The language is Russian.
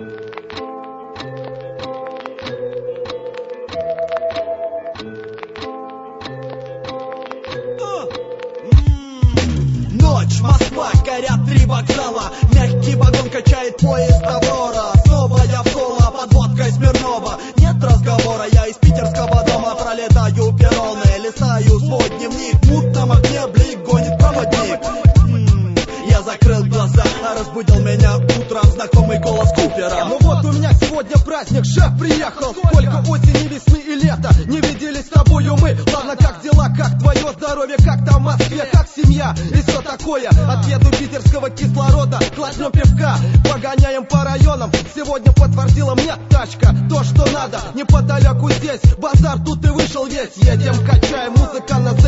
Ночь, Москва, горят 3 вокзала. Мягкий вагон качает поезд Аврора. Снова я в коло под водкой Смирнова. Нет разговора, я из питерского дома пролетаю перроны, листаю свой дневник. В мутном окне блик гонит проводник. Я закрыл глаза, а разбудил меня утром знакомый голос Купера. Ну вот у меня сегодня праздник, шеф приехал. Сколько осени, весны и лета не виделись с тобою мы. Ладно, как дела, как твое здоровье, как там в Москве, как семья и все такое. Отъеду питерского кислорода, глотнем пивка, погоняем по районам. Сегодня подтвердила мне тачка то, что надо. Неподалеку здесь базар, тут и вышел весь. Едем, качаем, музыка на